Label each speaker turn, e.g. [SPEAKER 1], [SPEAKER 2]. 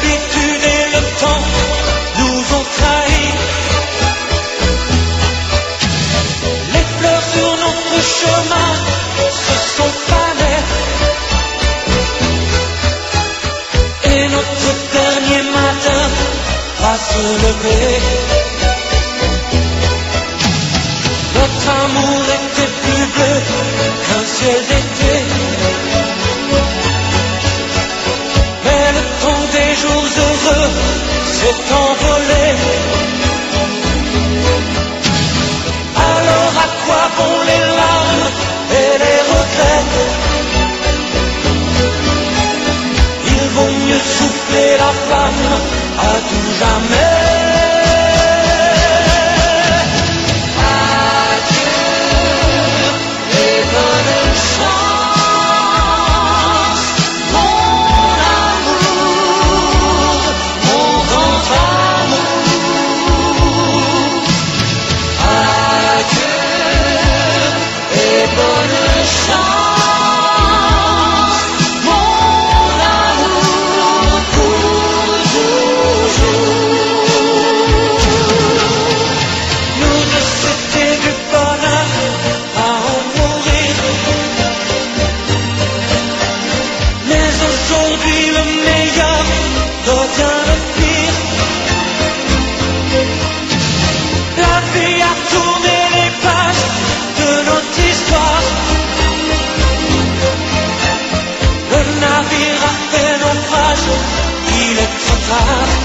[SPEAKER 1] solitude et le temps nous ont trahis. Les fleurs sur notre chemin se sont fanées et notre dernier matin va se lever. Notre amour était plus bleu qu'un ciel d'été, mais le temps des jours heureux s'est envolé. Alors à quoi vont les larmes et les regrets? Il vaut mieux souffler la flamme à tout jamais. Il est trop tard.